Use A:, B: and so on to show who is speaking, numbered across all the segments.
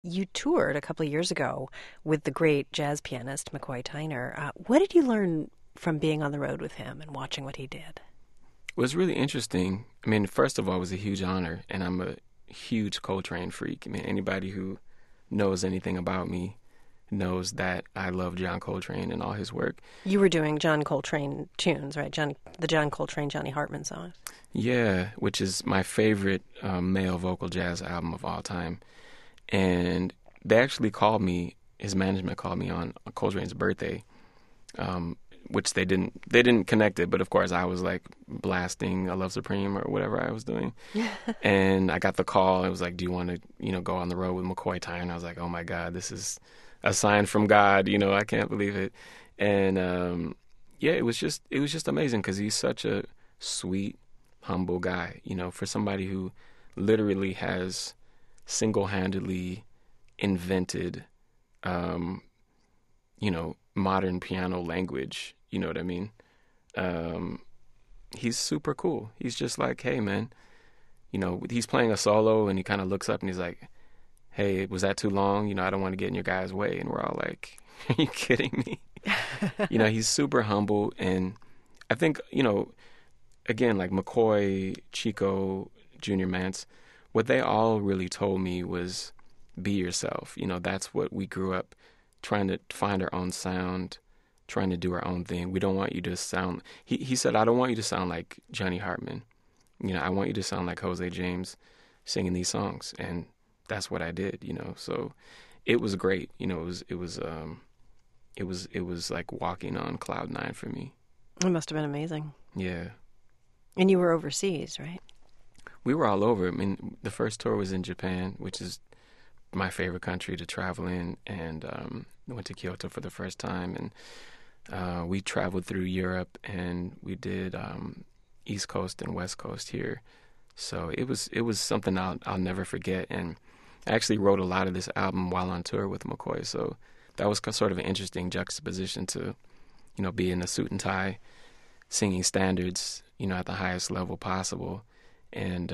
A: You toured a couple of years ago with the great jazz pianist McCoy Tyner. What did you learn from being on the road with him and watching what he did?
B: It was really interesting. I mean, first of all, it was a huge honor, and I'm a huge Coltrane freak. I mean, anybody who knows anything about me knows that I love John Coltrane and all his work.
A: You were doing John Coltrane tunes, right? The John Coltrane, Johnny Hartman songs.
B: Yeah, which is my favorite male vocal jazz album of all time. And they actually called me, his management called me on Coltrane's birthday, which they didn't connect it, but of course I was like blasting "I Love Supreme" or whatever I was doing, and I got the call. It was like, "Do you want to, go on the road with McCoy Tyner?" And I was like, "Oh my God, this is a sign from God." I can't believe it. And yeah, it was just amazing because he's such a sweet, humble guy. For somebody who literally has single-handedly invented, modern piano language. You know what I mean? Um, he's super cool. He's just like, hey, man, he's playing a solo and he kind of looks up and he's like, hey, was that too long? I don't want to get in your guy's way. And we're all like, are you kidding me? He's super humble. And I think, again, like McCoy, Chico, Junior Mance, what they all really told me was be yourself. That's what we grew up trying to find our own sound, trying to do our own thing. We don't want you to sound, he said, I don't want you to sound like Johnny Hartman. I want you to sound like Jose James singing these songs. And that's what I did, So it was great. It was like walking on cloud nine for me.
A: It must have been amazing.
B: Yeah.
A: And you were overseas, right?
B: We were all over. I mean, the first tour was in Japan, which is my favorite country to travel in, and went to Kyoto for the first time, and we traveled through Europe, and we did East Coast and West Coast here. So it was something I'll never forget, and I actually wrote a lot of this album while on tour with McCoy. So that was sort of an interesting juxtaposition to, be in a suit and tie, singing standards, at the highest level possible, and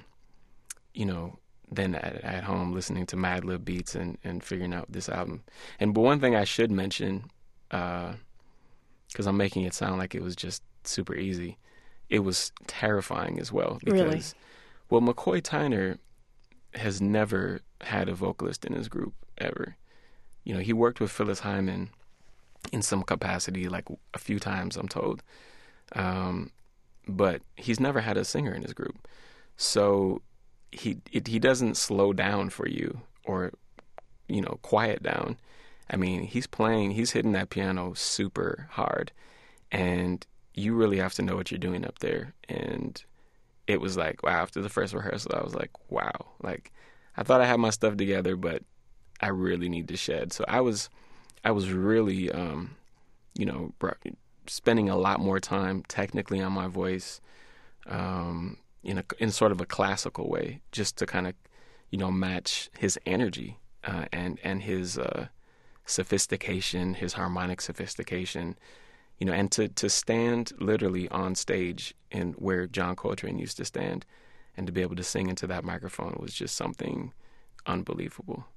B: then at home listening to Madlib beats and figuring out this album. But one thing I should mention, because I'm making it sound like it was just super easy, it was terrifying as well. Because,
A: Really?
B: well, McCoy Tyner has never had a vocalist in his group ever. He worked with Phyllis Hyman in some capacity, like a few times, I'm told. But he's never had a singer in his group. So he doesn't slow down for you or, quiet down. I mean, he's hitting that piano super hard, and you really have to know what you're doing up there. And it was like, wow, after the first rehearsal, I was like, wow, like I thought I had my stuff together, but I really need to shed. So I was really, spending a lot more time technically on my voice, in sort of a classical way, just to kind of, match his energy and his sophistication, his harmonic sophistication, and to stand literally on stage in where John Coltrane used to stand, and to be able to sing into that microphone was just something unbelievable.